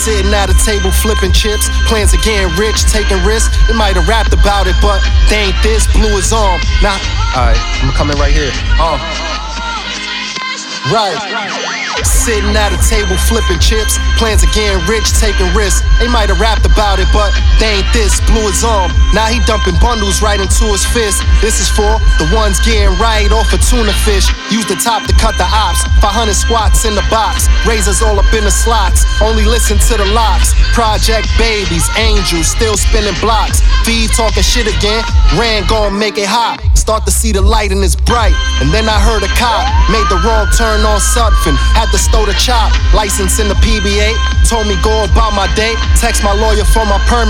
Sitting at a table flipping chips, plans of getting rich, taking risks. They might have rapped about it, but they ain't this. Blew his arm. Nah, alright, I'm coming right here. Right. Sitting at a table flipping chips, plans of getting rich, taking risks. They might have rapped about it, but they ain't this. Blew his arm. Now he dumping bundles right into his fist. This is for the ones getting right off a tuna fish. Use the top to cut the ops. 500 squats in the box. Razors all up in the slots. Only listen to the locks. Project babies, angels, still spinning blocks. Feed talking shit again. Ran gon' make it hot. Start to see the light and it's bright. And then I heard a cop made the wrong turn on Sutphin. Had to stow the chop. License in the PBA. Told me go about my day. Text my lawyer for my permit.